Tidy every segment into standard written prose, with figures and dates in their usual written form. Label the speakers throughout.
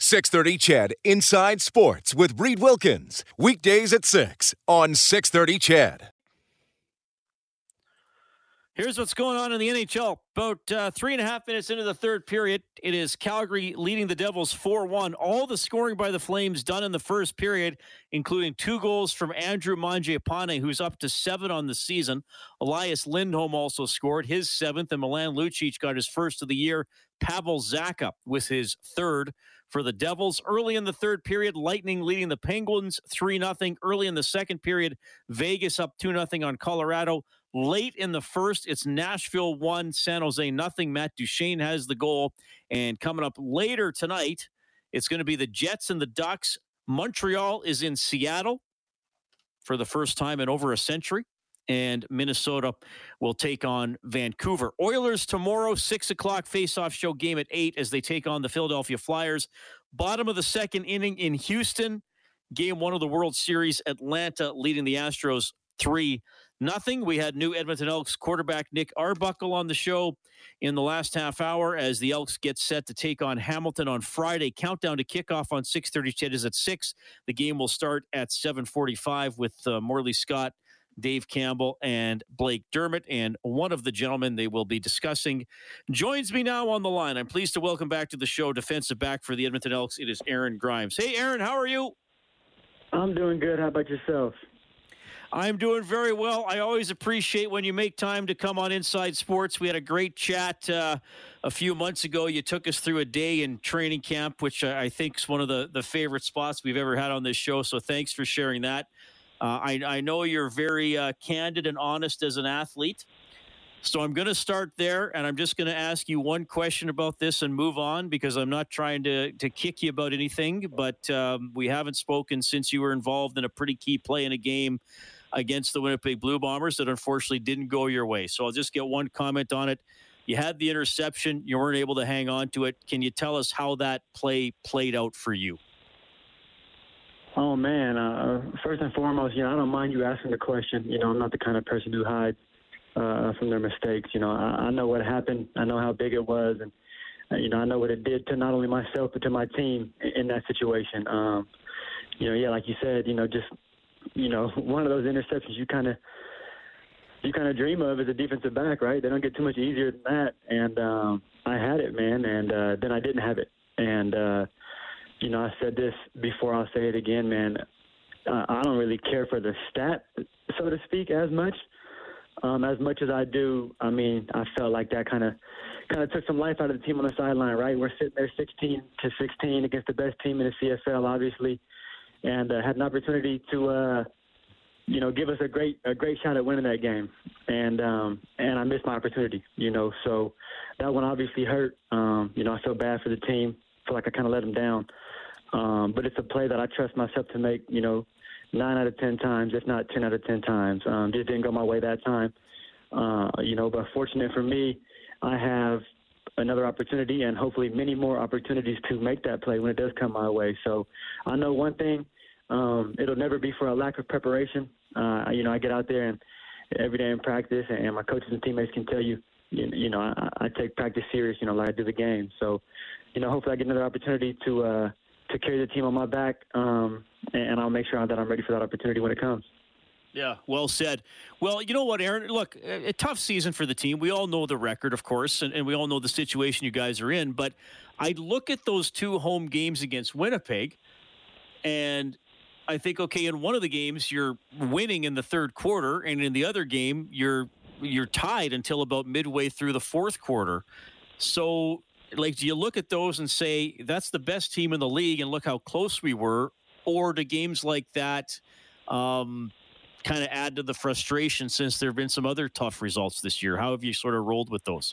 Speaker 1: 630 CHED Inside Sports with Reed Wilkins. Weekdays at 6 on 630 CHED.
Speaker 2: Here's what's going on in the NHL. About 3.5 minutes into the third period, it is Calgary leading the Devils 4-1. All the scoring by the Flames done in the first period, including 2 goals from Andrew Mangiapane, who's up to 7 on the season. Elias Lindholm also scored his 7th, and Milan Lucic got his first of the year. Pavel Zacha with his 3rd for the Devils. Early in the third period, Lightning leading the Penguins 3-0. Early in the second period, Vegas up 2-0 on Colorado. Late in the first, it's Nashville 1, San Jose nothing. Matt Duchene has the goal. And coming up later tonight, it's going to be the Jets and the Ducks. Montreal is in Seattle for the first time in over a century. And Minnesota will take on Vancouver. Oilers tomorrow, 6 o'clock face-off show game at 8 as they take on the Philadelphia Flyers. Bottom of the second inning in Houston. Game 1 of the World Series, Atlanta leading the Astros 3-0. We had new Edmonton Elks quarterback Nick Arbuckle on the show in the last half hour as the Elks get set to take on Hamilton on Friday. Countdown to kickoff on 6:30 CHED is at 6. The game will start at 7:45 with Morley Scott, Dave Campbell, and Blake Dermott. And one of the gentlemen they will be discussing joins me now on the line. I'm pleased to welcome back to the show defensive back for the Edmonton Elks. It is Aaron Grimes. Hey, Aaron, how are you?
Speaker 3: I'm doing good. How about yourself?
Speaker 2: I'm doing very well. I always appreciate when you make time to come on Inside Sports. We had a great chat a few months ago. You took us through a day in training camp, which I think is one of the favorite spots we've ever had on this show. So thanks for sharing that. I know you're very candid and honest as an athlete. So I'm going to start there, and I'm just going to ask you one question about this and move on because I'm not trying to kick you about anything, but we haven't spoken since you were involved in a pretty key play in a game against the Winnipeg Blue Bombers that unfortunately didn't go your way. So I'll just get one comment on it. You had the interception. You weren't able to hang on to it. Can you tell us how that play played out for you?
Speaker 3: Oh, man. First and foremost, I don't mind you asking the question. I'm not the kind of person who hides from their mistakes. I know what happened. I know how big it was. And, I know what it did to not only myself, but to my team in that situation. Like you said, one of those interceptions you kind of dream of as a defensive back, right? They don't get too much easier than that. And I had it, man, and then I didn't have it. And, I said this before, I'll say it again, man. I don't really care for the stat, so to speak, as much as I do. I mean, I felt like that kind of took some life out of the team on the sideline, right? We're sitting there 16-16 against the best team in the CFL, obviously, and had an opportunity to, give us a great shot at winning that game. And I missed my opportunity, so that one obviously hurt. I felt bad for the team. I feel like I kind of let them down. But it's a play that I trust myself to make, 9 out of 10 times, if not 10 out of 10 times. Just didn't go my way that time. But fortunate for me, I have another opportunity and hopefully many more opportunities to make that play when it does come my way. So I know one thing, it'll never be for a lack of preparation. I get out there and every day in practice, and my coaches and teammates can tell you, I take practice serious, like I do the game. So, hopefully I get another opportunity to carry the team on my back, and I'll make sure that I'm ready for that opportunity when it comes.
Speaker 2: Yeah, well said. Well, you know what, Aaron? Look, a tough season for the team. We all know the record, of course, and we all know the situation you guys are in. But I look at those 2 home games against Winnipeg, and I think, okay, in one of the games you're winning in the third quarter, and in the other game you're tied until about midway through the fourth quarter. So, do you look at those and say that's the best team in the league, and look how close we were, or do games like that kind of add to the frustration since there have been some other tough results this year? How have you sort of rolled with those?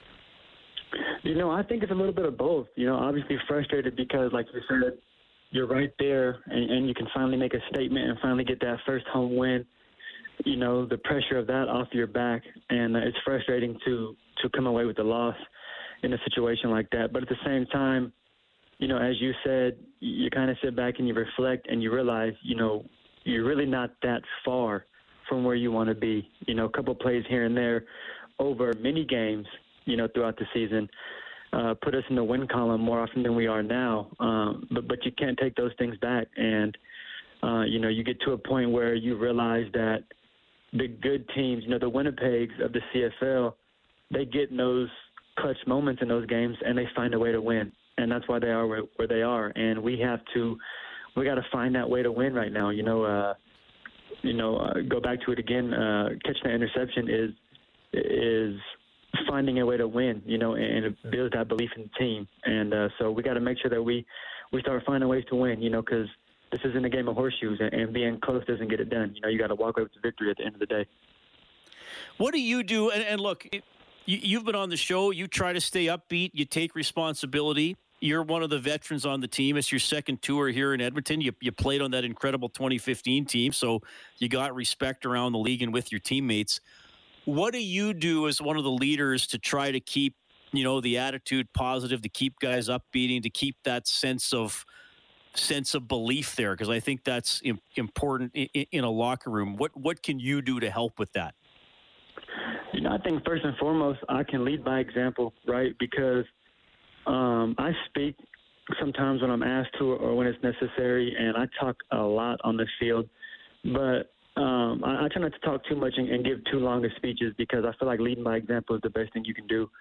Speaker 3: I think it's a little bit of both. Obviously frustrated because, like you said, you're right there and you can finally make a statement and finally get that first home win. The pressure of that off your back, and it's frustrating to come away with the loss in a situation like that. But at the same time, as you said, you kind of sit back and you reflect and you realize, you're really not that far from where you want to be. A couple plays here and there over many games, throughout the season put us in the win column more often than we are now. But you can't take those things back. And, you get to a point where you realize that the good teams, the Winnipegs of the CFL, they get in those clutch moments in those games and they find a way to win. And that's why they are where they are. And we got to find that way to win right now. Go back to it again. Catching the interception is finding a way to win, and it builds that belief in the team. And so we got to make sure that we start finding ways to win, because this isn't a game of horseshoes, and being close doesn't get it done. You got to walk away with the victory at the end of the day.
Speaker 2: What do you do? And look, you've been on the show. You try to stay upbeat. You take responsibility. You're one of the veterans on the team. It's your second tour here in Edmonton. You played on that incredible 2015 team, so you got respect around the league and with your teammates. What do you do as one of the leaders to try to keep, the attitude positive, to keep guys upbeating, to keep that sense of belief there? Because I think that's important in a locker room. What can you do to help with that?
Speaker 3: I think first and foremost, I can lead by example, right? Because I speak sometimes when I'm asked to or when it's necessary, and I talk a lot on the field. But I try not to talk too much and give too long of speeches, because I feel like leading by example is the best thing you can do.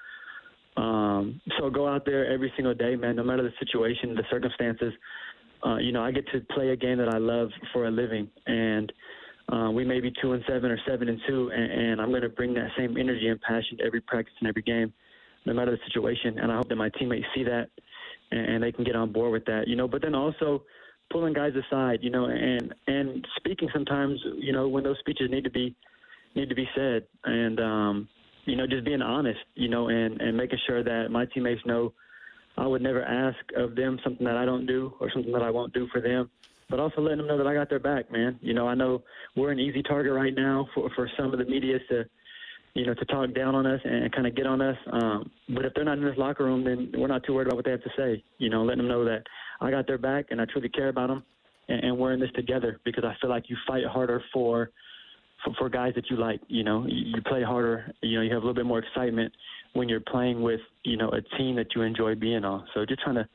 Speaker 3: So go out there every single day, man, no matter the situation, the circumstances. I get to play a game that I love for a living, and we may be 2-7 or 7-2, and I'm going to bring that same energy and passion to every practice and every game, no matter the situation. And I hope that my teammates see that and they can get on board with that, But then also pulling guys aside, and speaking sometimes, when those speeches need to be said, and just being honest, and making sure that my teammates know I would never ask of them something that I don't do or something that I won't do for them, but also letting them know that I got their back, man. I know we're an easy target right now for some of the media to talk down on us and kind of get on us. But if they're not in this locker room, then we're not too worried about what they have to say. Letting them know that I got their back and I truly care about them, and we're in this together, because I feel like you fight harder for guys that you like. You play harder. You have a little bit more excitement when you're playing with a team that you enjoy being on. So just trying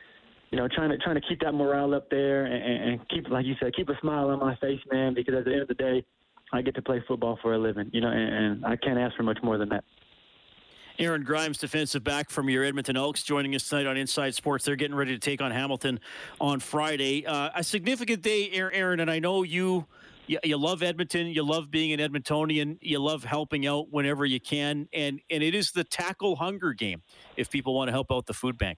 Speaker 3: to keep that morale up there and keep, like you said, keep a smile on my face, man, because at the end of the day, I get to play football for a living, and I can't ask for much more than that.
Speaker 2: Aaron Grimes, defensive back from your Edmonton Elks, joining us tonight on Inside Sports. They're getting ready to take on Hamilton on Friday. A significant day, Aaron, and I know you love Edmonton. You love being an Edmontonian. You love helping out whenever you can, and it is the Tackle Hunger game if people want to help out the food bank.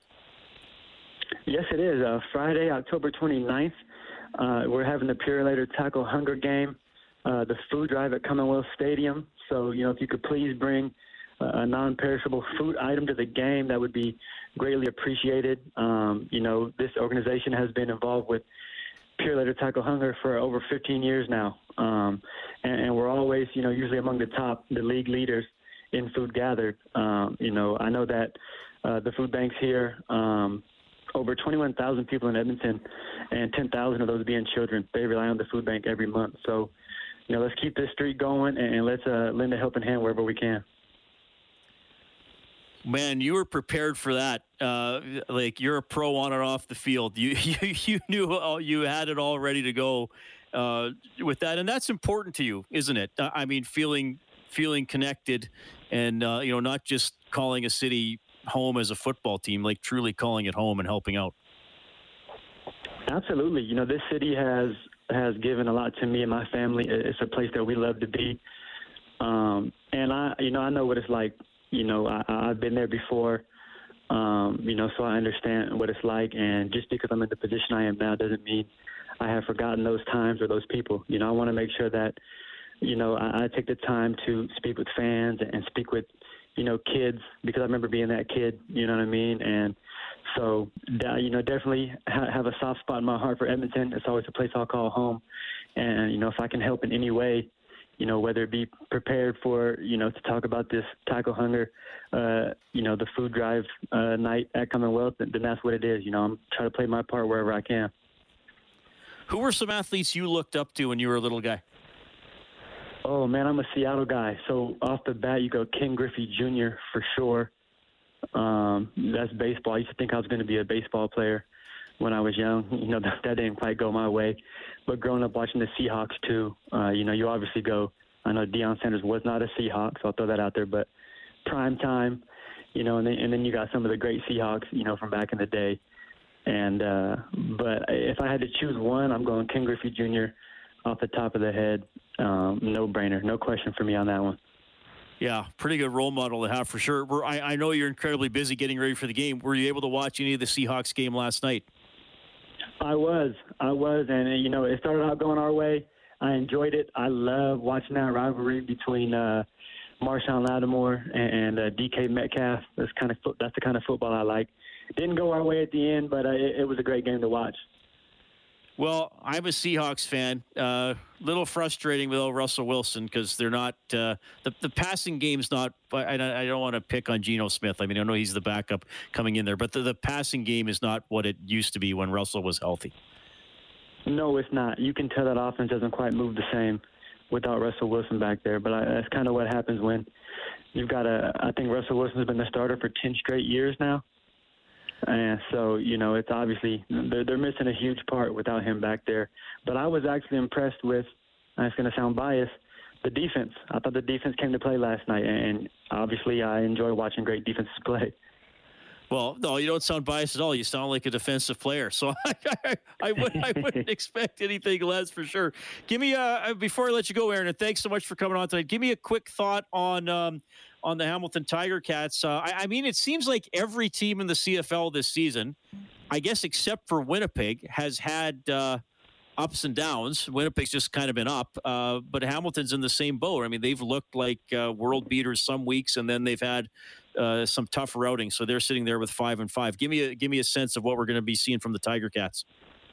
Speaker 3: Yes, it is. Friday, October 29th, we're having the Purolator Tackle Hunger game. The food drive at Commonwealth Stadium. So, if you could please bring a non-perishable food item to the game, that would be greatly appreciated. This organization has been involved with Purolator Tackle Hunger for over 15 years now. And we're always, usually among the league leaders in food gathered. I know that the food banks here, over 21,000 people in Edmonton, and 10,000 of those being children. They rely on the food bank every month. So, let's keep this streak going, and let's lend a helping hand wherever we can.
Speaker 2: Man, you were prepared for that. You're a pro on and off the field. You knew you had it all ready to go with that, and that's important to you, isn't it? I mean, feeling connected, and not just calling a city home as a football team, like truly calling it home and helping out.
Speaker 3: Absolutely. This city has given a lot to me and my family. It's a place that we love to be. And I know what it's like. I've been there before, so I understand what it's like. And just because I'm in the position I am now doesn't mean I have forgotten those times or those people. I want to make sure that, I take the time to speak with fans and speak with, kids, because I remember being that kid, you know what I mean? And so, definitely have a soft spot in my heart for Edmonton. It's always a place I'll call home. And, if I can help in any way, whether it be prepared for, to talk about this Tackle Hunger, the food drive night at Commonwealth, then that's what it is. I'm trying to play my part wherever I can.
Speaker 2: Who were some athletes you looked up to when you were a little guy?
Speaker 3: Oh, man, I'm a Seattle guy. So off the bat, you go Ken Griffey Jr. for sure. That's baseball. I used to think I was going to be a baseball player when I was young. That didn't quite go my way. But growing up watching the Seahawks too, you obviously go. I know Deion Sanders was not a Seahawk, so I'll throw that out there. But prime time, and then you got some of the great Seahawks, from back in the day. And but if I had to choose one, I'm going Ken Griffey Jr. off the top of the head. No brainer, no question for me on that one.
Speaker 2: Yeah, pretty good role model to have for sure. I know you're incredibly busy getting ready for the game. Were you able to watch any of the Seahawks game last night?
Speaker 3: I was, and it started out going our way. I enjoyed it. I love watching that rivalry between Marshawn Lattimore and DK Metcalf. That's the kind of football I like. Didn't go our way at the end, but it was a great game to watch.
Speaker 2: Well, I'm a Seahawks fan. Little frustrating with Russell Wilson because they're not the passing game's not. I don't want to pick on Geno Smith. I mean, I know he's the backup coming in there, but the passing game is not what it used to be when Russell was healthy. No, it's not. You can tell that offense doesn't quite move the same without Russell Wilson back there. But that's kind of what happens when you've got I think Russell Wilson's been the starter for 10 straight years now. And so, it's obviously they're missing a huge part without him back there. But I was actually impressed with, and it's going to sound biased, the defense. I thought the defense came to play last night, and obviously I enjoy watching great defenses play. Well, no, you don't sound biased at all. You sound like a defensive player. So I wouldn't expect anything less for sure. Give me before I let you go, Aaron, and thanks so much for coming on tonight. Give me a quick thought on the Hamilton Tiger Cats. I mean, it seems like every team in the CFL this season, I guess except for Winnipeg, has had ups and downs. Winnipeg's just kind of been up, but Hamilton's in the same boat. I mean, they've looked like world beaters some weeks, and then they've had some tough routing, so they're sitting there with 5-5. Give me a sense of what we're going to be seeing from the Tiger Cats.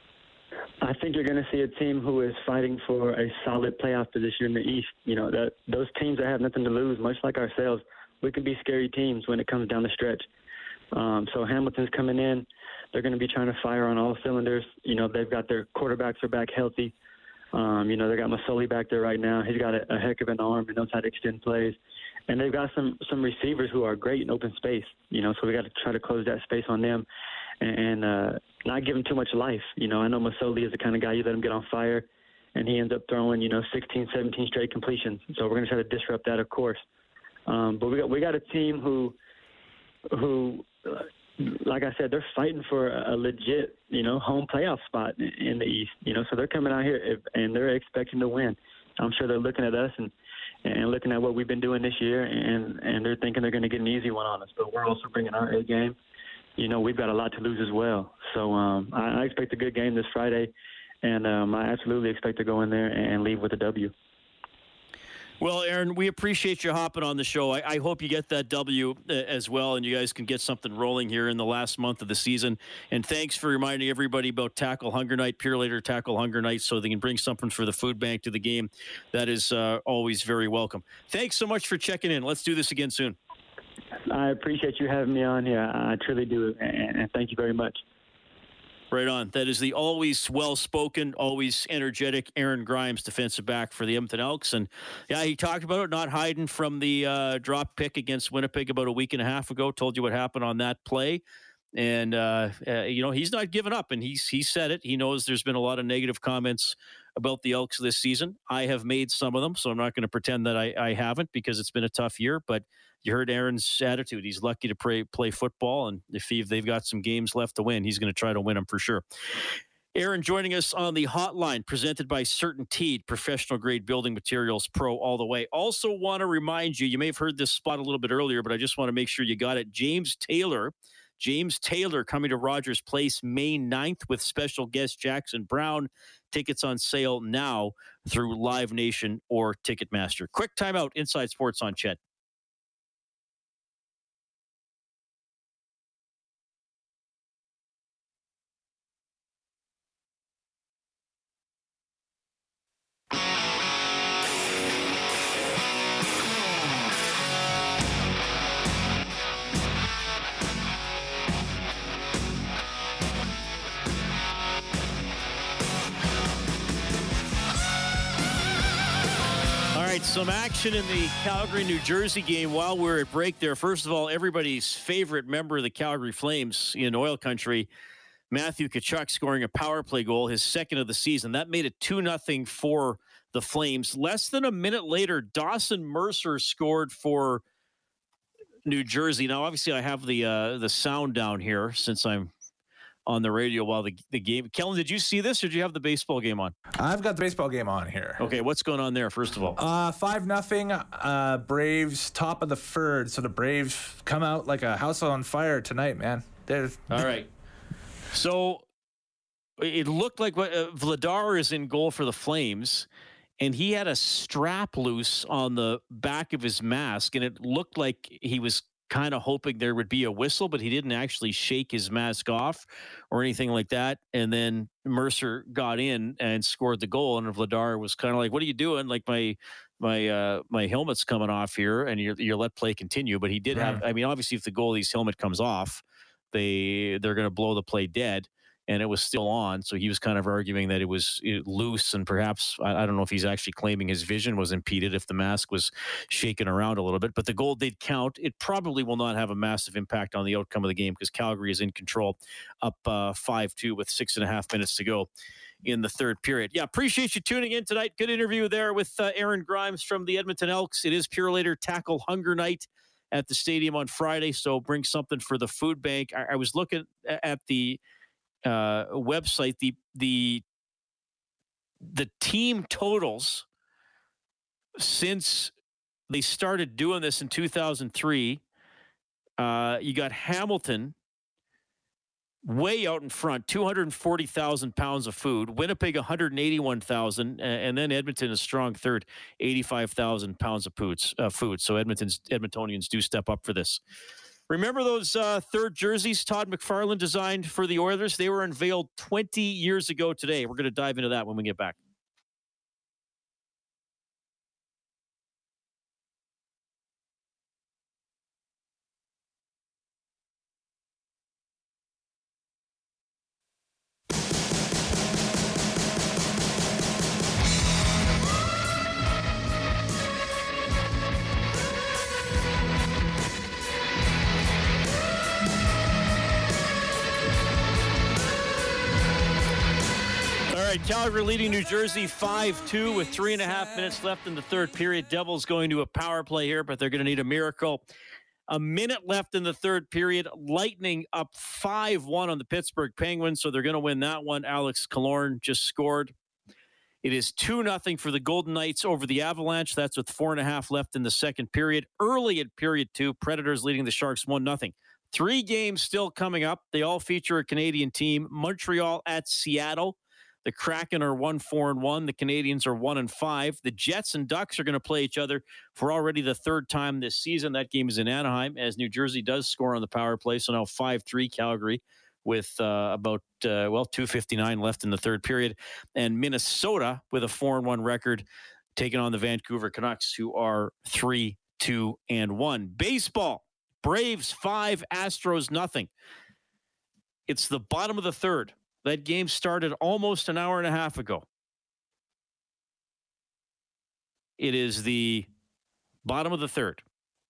Speaker 2: I think you're going to see a team who is fighting for a solid playoff position in the East. Those teams that have nothing to lose, much like ourselves, we can be scary teams when it comes down the stretch. So Hamilton's coming in. They're going to be trying to fire on all cylinders. They've got their quarterbacks are back healthy. They got Masoli back there right now. He's got a heck of an arm and knows how to extend plays. And they've got some receivers who are great in open space, so we got to try to close that space on them and not give him too much life. I know Masoli is the kind of guy you let him get on fire, and he ends up throwing, 16, 17 straight completions. So we're going to try to disrupt that, of course. But we got a team who, like I said, they're fighting for a legit, home playoff spot in the East. So they're coming out here and they're expecting to win. I'm sure they're looking at us and looking at what we've been doing this year, and they're thinking they're going to get an easy one on us. But we're also bringing our A game. We've got a lot to lose as well. So I expect a good game this Friday, and I absolutely expect to go in there and leave with a W. Well, Aaron, we appreciate you hopping on the show. I hope you get that W as well, and you guys can get something rolling here in the last month of the season. And thanks for reminding everybody about Tackle Hunger Night, Purolator Tackle Hunger Night, so they can bring something for the food bank to the game. That is always very welcome. Thanks so much for checking in. Let's do this again soon. I appreciate you having me on here. I truly do, and thank you very much. Right on. That is the always well-spoken, always energetic Aaron Grimes, defensive back for the Edmonton Elks. And, yeah, he talked about it, not hiding from the drop pick against Winnipeg about a week and a half ago. Told you what happened on that play. And, he's not giving up, and he said it. He knows there's been a lot of negative comments about the Elks this season. I have made some of them, so I'm not going to pretend that I haven't because it's been a tough year. But you heard Aaron's attitude. He's lucky to play football, and if they've got some games left to win, he's going to try to win them for sure. Aaron joining us on the hotline, presented by CertainTeed, professional-grade building materials, pro all the way. Also want to remind you may have heard this spot a little bit earlier, but I just want to make sure you got it. James Taylor coming to Rogers Place May 9th with special guest Jackson Brown. Tickets on sale now through Live Nation or Ticketmaster. Quick timeout. Inside Sports on Chet. Some action in the Calgary, New Jersey game while we're at break there. First of all, everybody's favorite member of the Calgary Flames in oil country, Matthew Tkachuk, scoring a power play goal, his second of the season. That made it 2-0 for the Flames. Less than a minute later, Dawson Mercer scored for New Jersey. Now, obviously, I have the sound down here since I'm on the radio while the game. Kellen, did you see this, or did you have the baseball game on?
Speaker 4: I've got the baseball game on here.
Speaker 2: Okay, what's going on there, first of all?
Speaker 4: 5-0, Braves, top of the third. So the Braves come out like a house on fire tonight, man.
Speaker 2: All right. So it looked like Vladar is in goal for the Flames, and he had a strap loose on the back of his mask, and it looked like he was kind of hoping there would be a whistle, but he didn't actually shake his mask off or anything like that. And then Mercer got in and scored the goal, and Vladar was kind of like, "What are you doing? Like my helmet's coming off here, and you let play continue." But he did have. I mean, obviously, if the goalie's helmet comes off, they're going to blow the play dead. And it was still on, so he was kind of arguing that it was loose, and perhaps, I don't know if he's actually claiming his vision was impeded if the mask was shaking around a little bit. But the goal did count. It probably will not have a massive impact on the outcome of the game because Calgary is in control, up 5-2 with 6.5 minutes to go in the third period. Yeah, appreciate you tuning in tonight. Good interview there with Aaron Grimes from the Edmonton Elks. It is Purolator Tackle Hunger Night at the stadium on Friday, so bring something for the food bank. I was looking at the website, the team totals since they started doing this in 2003. You got Hamilton way out in front, 240,000 pounds of food. Winnipeg, 181,000, and then Edmonton, a strong third, 85,000 pounds of food. So Edmontonians do step up for this. Remember those third jerseys Todd McFarlane designed for the Oilers? They were unveiled 20 years ago today. We're going to dive into that when we get back. Calgary leading New Jersey 5-2 with 3.5 minutes left in the third period. Devils going to a power play here, but they're going to need a miracle. A minute left in the third period. Lightning up 5-1 on the Pittsburgh Penguins, so they're going to win that one. Alex Killorn just scored. It is 2-0 for the Golden Knights over the Avalanche. That's with 4.5 left in the second period. Early in period two, Predators leading the Sharks 1-0. 3 games still coming up. They all feature a Canadian team. Montreal at Seattle. The Kraken are 1-4-1. The Canadians are 1-5. The Jets and Ducks are going to play each other for already the third time this season. That game is in Anaheim, as New Jersey does score on the power play. So now 5-3 Calgary with about 2:59 left in the third period. And Minnesota with a 4-1 record taking on the Vancouver Canucks, who are 3-2-1. Baseball, Braves 5, Astros nothing. It's the bottom of the third. That game started almost an hour and a half ago. It is the bottom of the third.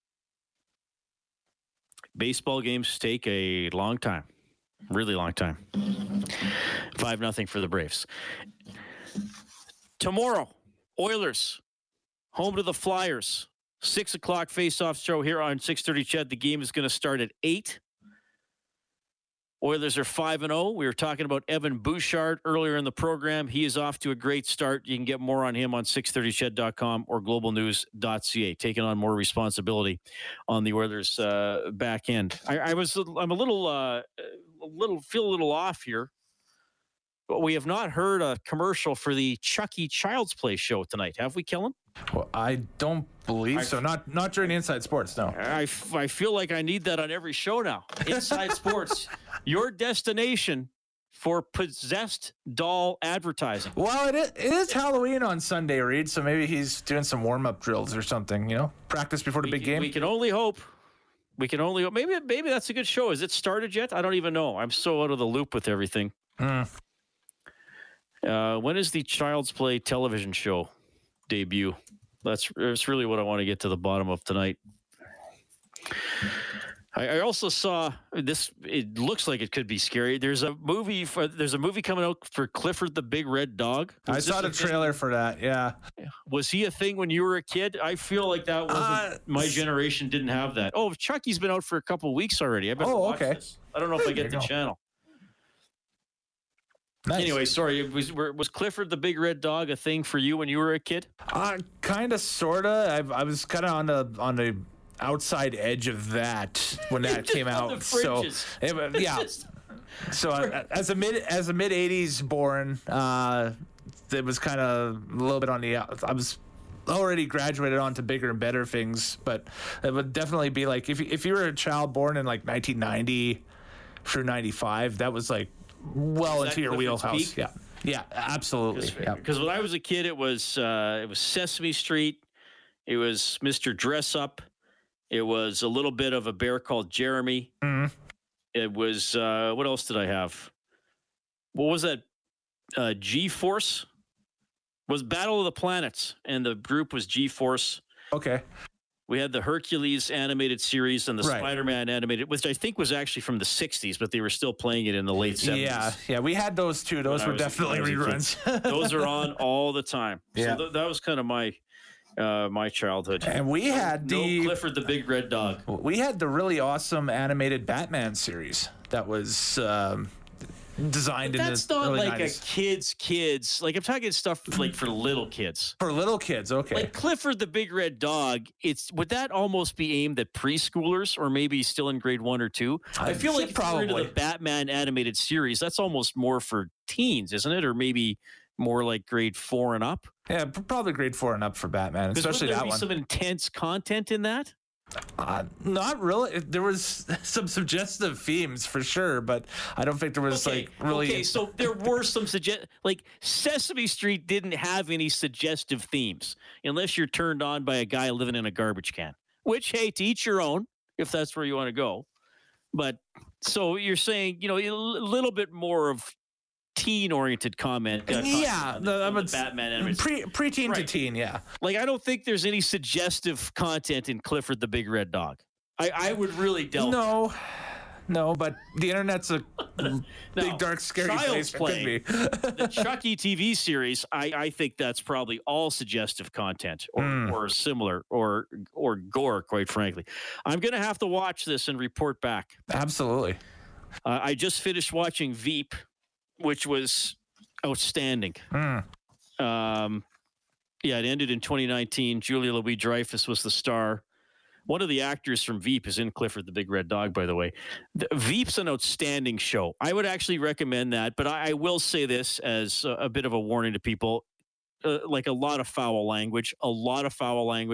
Speaker 2: Baseball games take a long time. Really long time. 5-0 for the Braves. Tomorrow, Oilers, home to the Flyers. 6 o'clock face-off show here on 6:30 CHED. The game is going to start at 8. Oilers are 5-0. We were talking about Evan Bouchard earlier in the program. He is off to a great start. You can get more on him on 630ched.com or globalnews.ca, taking on more responsibility on the Oilers back end. I'm a little off here, but we have not heard a commercial for the Chucky Child's Play show tonight, have we, Kellen?
Speaker 4: Well, I don't believe so. Not during Inside Sports, no.
Speaker 2: I feel like I need that on every show now. Inside Sports, your destination for possessed doll advertising.
Speaker 4: Well, it is Halloween on Sunday, Reed, so maybe he's doing some warm-up drills or something, practice before the big game.
Speaker 2: We can only hope. Maybe that's a good show. Has it started yet? I don't even know. I'm so out of the loop with everything. When is the Child's Play television show debut? That's really what I want to get to the bottom of tonight. I also saw this. It looks like it could be scary. There's a movie coming out for Clifford the Big Red Dog.
Speaker 4: I saw the trailer for that. Yeah.
Speaker 2: Was he a thing when you were a kid? I feel like that wasn't. My generation didn't have that. Oh, Chucky's been out for a couple of weeks already. I better watch this. I don't know if I get the channel. Nice. Anyway, sorry. Was Clifford the Big Red Dog a thing for you when you were a kid?
Speaker 4: Kind of, sorta. I was kind of on the outside edge of that when that came out. So yeah. So as a mid '80s born, it was kind of a little bit on the. I was already graduated on to bigger and better things, but it would definitely be like if you were a child born in like 1990 through 95, that was like well into your wheelhouse. Peak? Yeah, absolutely.
Speaker 2: Because when I was a kid, it was Sesame Street, it was Mr. Dress Up. It was a little bit of A Bear Called Jeremy. Mm-hmm. It was, what else did I have? What was that? G-Force? Was Battle of the Planets, and the group was G-Force.
Speaker 4: Okay.
Speaker 2: We had the Hercules animated series and the Spider-Man animated, which I think was actually from the 60s, but they were still playing it in the late 70s.
Speaker 4: Yeah, we had those too. Those were definitely reruns.
Speaker 2: Those are on all the time. Yeah. So that was kind of my childhood.
Speaker 4: And we had
Speaker 2: Clifford the Big Red Dog.
Speaker 4: We had the really awesome animated Batman series that was designed in the early 90s. That's not like a
Speaker 2: kids. Like, I'm talking stuff like for little kids.
Speaker 4: For little kids, okay.
Speaker 2: Like Clifford the Big Red Dog, would that almost be aimed at preschoolers or maybe still in grade 1 or 2? I feel like probably the Batman animated series, that's almost more for teens, isn't it? Or maybe more like grade 4 and up?
Speaker 4: Yeah, probably grade 4 and up for Batman, especially that one.
Speaker 2: Would there be some intense content in that?
Speaker 4: Not really. There was some suggestive themes for sure, but I don't think there was really.
Speaker 2: Okay, so there were some like Sesame Street didn't have any suggestive themes unless you're turned on by a guy living in a garbage can. Which, hey, to each your own, if that's where you want to go. But so you're saying, a little bit more of teen-oriented comment.
Speaker 4: The
Speaker 2: Batman
Speaker 4: preteen to teen, yeah.
Speaker 2: Like, I don't think there's any suggestive content in Clifford the Big Red Dog. I would really delve.
Speaker 4: No, but the internet's a big, dark, scary place.
Speaker 2: The Chucky TV series, I think that's probably all suggestive content or similar or gore, quite frankly. I'm going to have to watch this and report back.
Speaker 4: Absolutely.
Speaker 2: I just finished watching Veep, which was outstanding. It ended in 2019. Julia Louis-Dreyfus was the star. One of the actors from Veep is in Clifford the Big Red Dog, by the way. Veep's an outstanding show. I would actually recommend that, but I will say this as a bit of a warning to people, like a lot of foul language. A lot of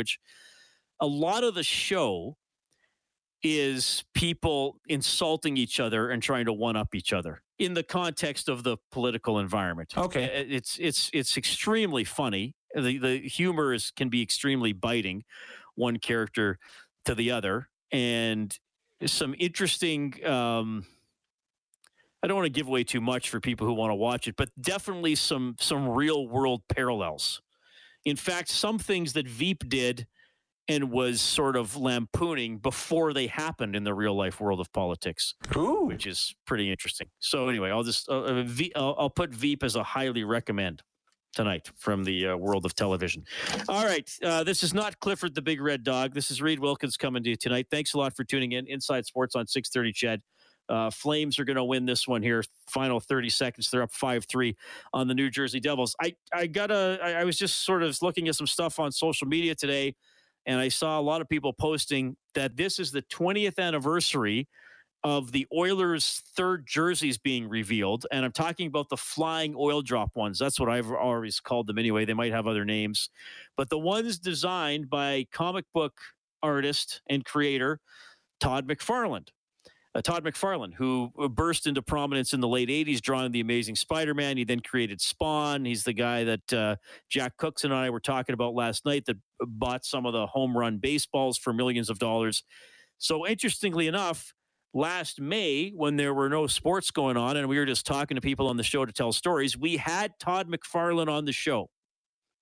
Speaker 2: the show is people insulting each other and trying to one-up each other in the context of the political environment.
Speaker 4: Okay.
Speaker 2: It's extremely funny. The humor can be extremely biting, one character to the other, and some interesting I don't want to give away too much for people who want to watch it, but definitely some real world parallels. In fact, some things that Veep did and was sort of lampooning before they happened in the real life world of politics, which is pretty interesting. So anyway, I'll put Veep as a highly recommend tonight from the world of television. All right, this is not Clifford the Big Red Dog. This is Reed Wilkins coming to you tonight. Thanks a lot for tuning in. Inside Sports on 630 CHED. Flames are going to win this one here. Final 30 seconds. They're up 5-3 on the New Jersey Devils. I was just sort of looking at some stuff on social media today, and I saw a lot of people posting that this is the 20th anniversary of the Oilers' third jerseys being revealed. And I'm talking about the flying oil drop ones. That's what I've always called them anyway. They might have other names. But the ones designed by comic book artist and creator Todd McFarlane. Todd McFarlane, who burst into prominence in the late 80s, drawing The Amazing Spider-Man. He then created Spawn. He's the guy that Jack Cookson and I were talking about last night that bought some of the home run baseballs for millions of dollars. So interestingly enough, last May, when there were no sports going on and we were just talking to people on the show to tell stories, we had Todd McFarlane on the show.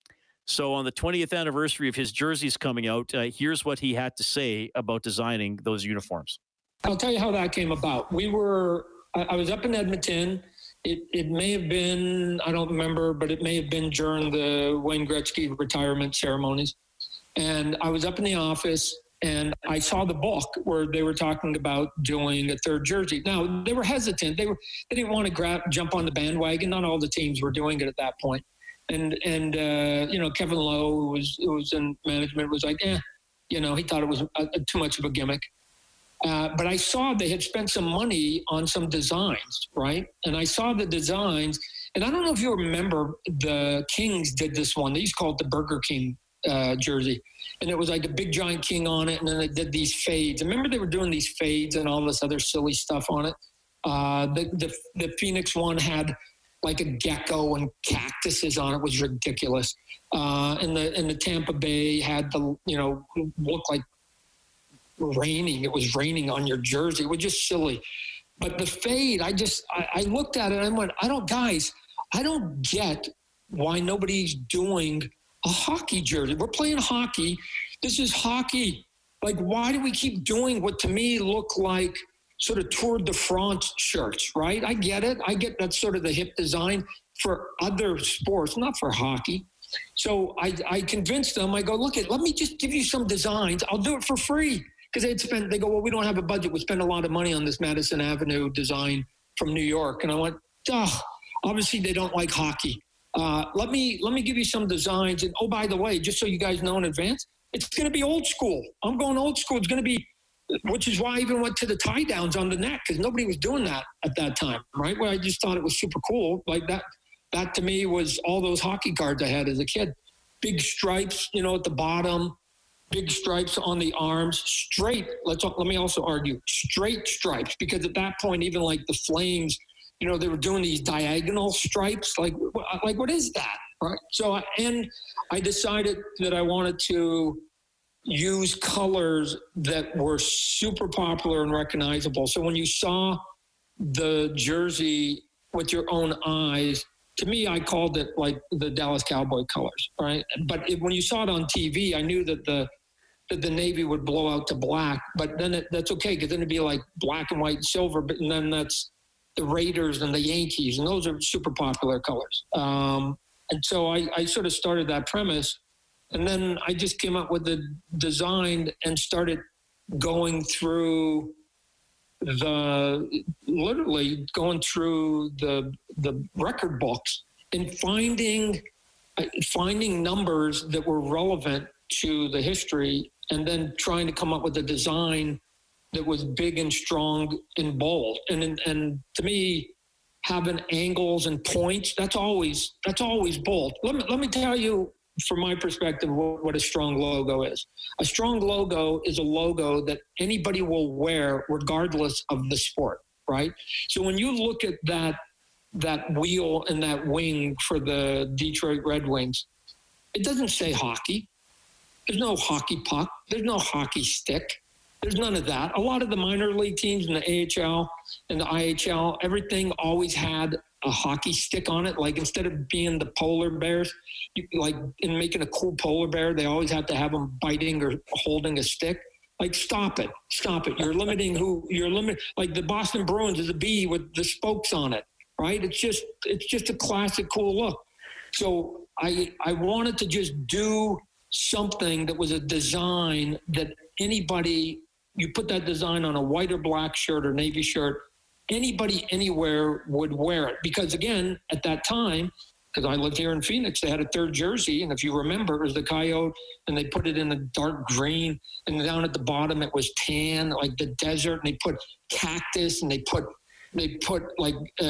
Speaker 2: So on the 20th anniversary of his jerseys coming out, here's what he had to say about designing those uniforms.
Speaker 5: I'll tell you how that came about. I was up in Edmonton. It may have been, I don't remember, but it may have been during the Wayne Gretzky retirement ceremonies. And I was up in the office and I saw the book where they were talking about doing a third jersey. Now, they were hesitant. They didn't want to jump on the bandwagon. Not all the teams were doing it at that point. And Kevin Lowe, who was in management, was like, he thought it was too much of a gimmick. But I saw they had spent some money on some designs, right? And I saw the designs, and I don't know if you remember, the Kings did this one. They used to call it the Burger King jersey. And it was like a big giant king on it, and then they did these fades. Remember they were doing these fades and all this other silly stuff on it? The Phoenix one had like a gecko and cactuses on it. It was ridiculous. And the Tampa Bay had looked like raining. It was raining on your jersey. It was just silly. But the fade, I looked at it and I went, I don't get why nobody's doing a hockey jersey. We're playing hockey. This is hockey. Like, why do we keep doing what to me look like sort of Tour de France shirts, right? I get it. I get that's sort of the hip design for other sports, not for hockey. So I convinced them. I go, let me just give you some designs. I'll do it for free. Because they go, well, we don't have a budget. We spend a lot of money on this Madison Avenue design from New York. And I went, obviously they don't like hockey. Let me give you some designs. And oh, by the way, just so you guys know in advance, it's going to be old school. I'm going old school. It's going to be, which is why I even went to the tie downs on the neck, because nobody was doing that at that time, right? Well, I just thought it was super cool. Like that to me was all those hockey cards I had as a kid. Big stripes, at the bottom, big stripes on the arms, straight. Let me also argue straight stripes, because at that point, even like the Flames, they were doing these diagonal stripes. Like what is that? Right. So, I decided that I wanted to use colors that were super popular and recognizable. So when you saw the jersey with your own eyes, to me, I called it like the Dallas Cowboy colors, right? But when you saw it on TV, I knew that the Navy would blow out to black, but then that's okay, because then it'd be like black and white and silver, and then that's the Raiders and the Yankees, and those are super popular colors. And so I sort of started that premise, and then I just came up with the design and started going through the record books and finding numbers that were relevant to the history, and then trying to come up with a design that was big and strong and bold. And to me, having angles and points, that's always bold. Let me tell you, from my perspective, what a strong logo is. A strong logo is a logo that anybody will wear regardless of the sport, right? So when you look at that wheel and that wing for the Detroit Red Wings, it doesn't say hockey. There's no hockey puck. There's no hockey stick. There's none of that. A lot of the minor league teams in the AHL and the IHL, everything always had a hockey stick on it. Like, instead of being the polar bears, in making a cool polar bear, they always have to have them biting or holding a stick. Like, stop it. You're limiting like the Boston Bruins is a bee with the spokes on it, right? It's just a classic cool look. So I wanted to just do something that was a design that anybody, you put that design on a white or black shirt or navy shirt, anybody anywhere would wear it. Because again, at that time, because I lived here in Phoenix, they had a third jersey, and if you remember, it was the Coyote, and they put it in a dark green, and down at the bottom it was tan, like the desert, and they put cactus, and they put like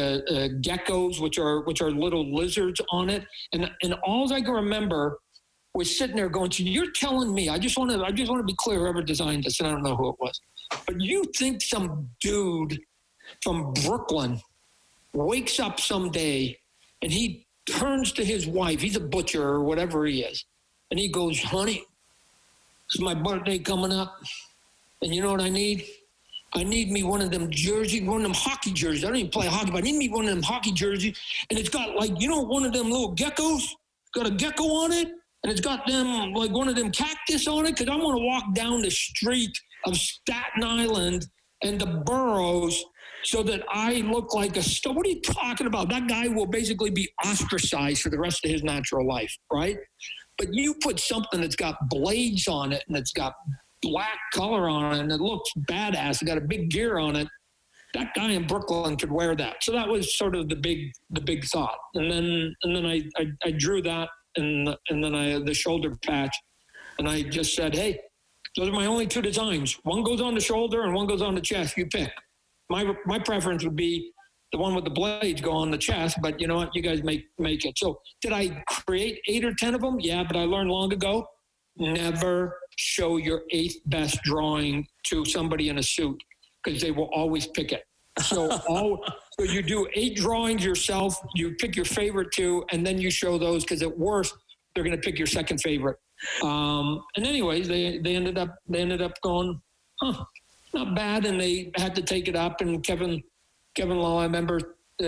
Speaker 5: geckos, which are little lizards on it, and all I can remember was sitting there going, so you're telling me, I just want to be clear, whoever designed this, and I don't know who it was, but you think some dude from Brooklyn wakes up someday and he turns to his wife, he's a butcher or whatever he is, and he goes, honey, it's my birthday coming up, and you know what I need? I need me one of them jerseys, one of them hockey jerseys. I don't even play hockey, but I need me one of them hockey jerseys, and it's got, like, one of them little geckos, got a gecko on it, and it's got them like one of them cactus on it because I want to walk down the street of Staten Island and the boroughs so that I look like a star. What are you talking about? That guy will basically be ostracized for the rest of his natural life, right? But you put something that's got blades on it and it's got black color on it and it looks badass. It got a big gear on it. That guy in Brooklyn could wear that. So that was sort of the big thought. And then I drew that and then I the shoulder patch, and I just said, hey, those are my only two designs. One goes on the shoulder and one goes on the chest. You pick. My preference would be the one with the blades go on the chest, but you know what? You guys make it. So did I create 8 or 10 of them? Yeah, but I learned long ago, never show your 8th best drawing to somebody in a suit because they will always pick it. So so you do 8 drawings yourself, you pick your favorite 2, and then you show those because at worst, they're going to pick your second favorite. And anyways, they ended up going, not bad, and they had to take it up. And Kevin Lowe, I remember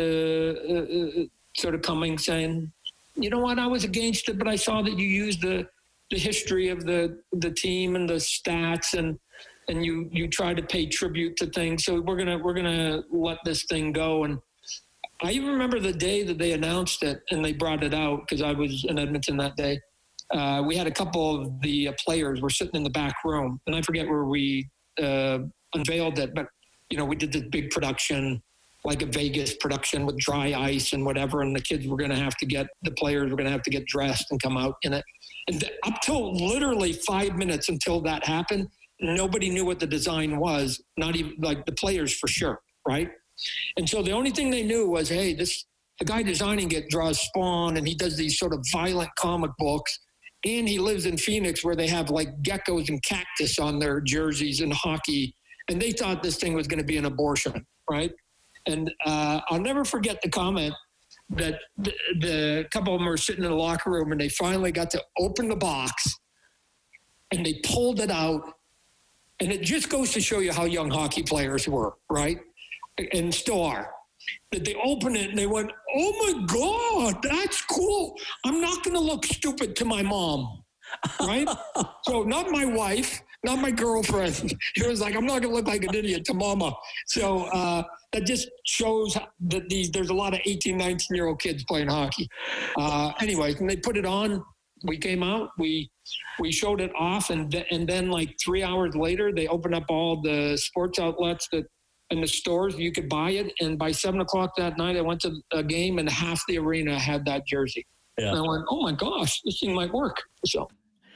Speaker 5: sort of coming saying, you know what, I was against it, but I saw that you used the history of the team and the stats, and you try to pay tribute to things. So we're gonna let this thing go. And I even remember the day that they announced it and they brought it out because I was in Edmonton that day. We had a couple of the players were sitting in the back room, and I forget where we unveiled it, but we did this big production, like a Vegas production with dry ice and whatever, and the players were going to have to get dressed and come out in it. And up till literally 5 minutes until that happened, nobody knew what the design was, not even like the players for sure, right? And so the only thing they knew was, hey, the guy designing it draws Spawn, and he does these sort of violent comic books, and he lives in Phoenix where they have like geckos and cactus on their jerseys in hockey, and they thought this thing was going to be an abortion, right? And I'll never forget the comment that the couple of them were sitting in the locker room, and they finally got to open the box, and they pulled it out, and it just goes to show you how young hockey players were, right? And still are. That they opened it and they went, oh my God, that's cool. I'm not going to look stupid to my mom, right? So not my wife, not my girlfriend. It was like, I'm not going to look like an idiot to mama. So that just shows that there's a lot of 18, 19-year-old kids playing hockey. Anyway, when they put it on, we came out, we showed it off, and then like 3 hours later, they opened up all the sports outlets in the stores. You could buy it, and by 7 o'clock that night, I went to a game, and half the arena had that jersey. Yeah. And I went, oh my gosh, this thing might work. So,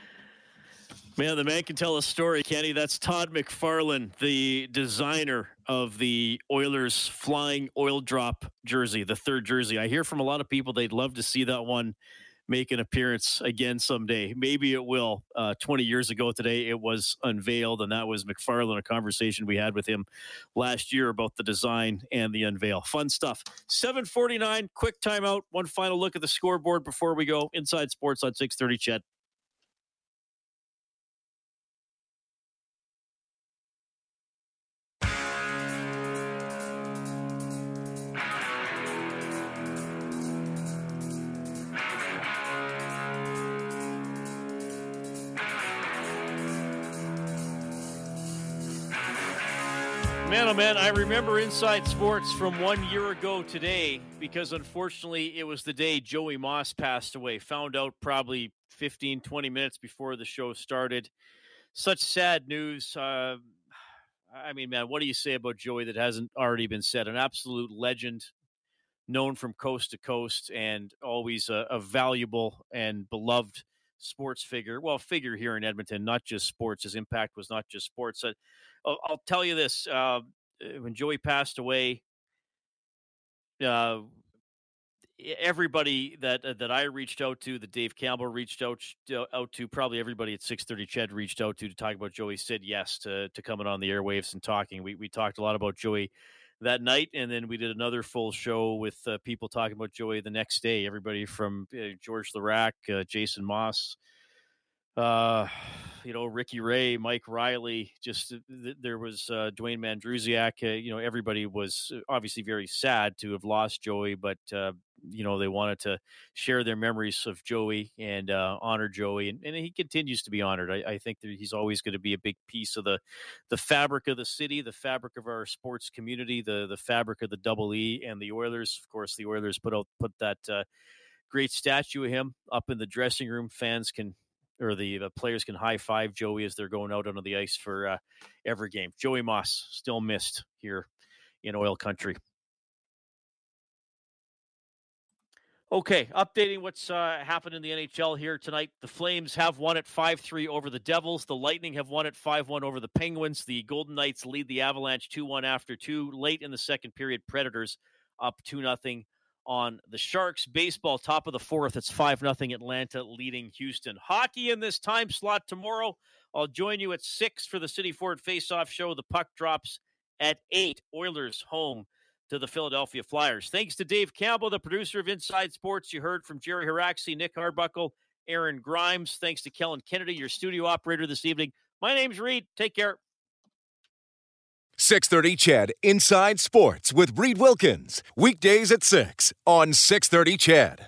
Speaker 2: man, the man can tell a story, can't he? That's Todd McFarlane, the designer of the Oilers flying oil drop jersey, the 3rd jersey. I hear from a lot of people they'd love to see that one make an appearance again someday. Maybe it will. 20 years ago today, it was unveiled, and that was McFarlane, a conversation we had with him last year about the design and the unveil. Fun stuff. 7:49, quick timeout. One final look at the scoreboard before we go. Inside Sports on 630 CHED. Man, oh man, I remember Inside Sports from 1 year ago today because unfortunately it was the day Joey Moss passed away. Found out probably 15, 20 minutes before the show started. Such sad news. I mean, man, what do you say about Joey that hasn't already been said? An absolute legend, known from coast to coast, and always a valuable and beloved sports figure. Well, figure here in Edmonton, not just sports. His impact was not just sports. I'll tell you this, when Joey passed away, everybody that I reached out to, that Dave Campbell reached out to, probably everybody at 630 CHED reached out to talk about Joey, said yes to coming on the airwaves and talking. We talked a lot about Joey that night, and then we did another full show with people talking about Joey the next day. Everybody from George Larac, Jason Moss, Ricky Ray, Mike Riley, there was Dwayne Mandrusiak. Everybody was obviously very sad to have lost Joey, but, they wanted to share their memories of Joey and honor Joey. And he continues to be honored. I think that he's always going to be a big piece of the fabric of the city, the fabric of our sports community, the fabric of the Double E and the Oilers. Of course, the Oilers put that great statue of him up in the dressing room. The players can high-five Joey as they're going out onto the ice for every game. Joey Moss, still missed here in Oil Country. Okay, updating what's happened in the NHL here tonight. The Flames have won at 5-3 over the Devils. The Lightning have won at 5-1 over the Penguins. The Golden Knights lead the Avalanche 2-1 after 2. Late in the second period, Predators up 2-0 on the Sharks. Baseball, top of the fourth. It's 5-0 Atlanta leading Houston. Hockey in this time slot tomorrow. I'll join you at 6 for the City Ford Face-Off Show. The puck drops at 8. Oilers home to the Philadelphia Flyers. Thanks to Dave Campbell, the producer of Inside Sports. You heard from Jerry Haraxi, Nick Arbuckle, Aaron Grimes. Thanks to Kellen Kennedy, your studio operator this evening. My name's Reed. Take care.
Speaker 1: 630 CHED Inside Sports with Reed Wilkins. Weekdays at 6 on 630 CHED.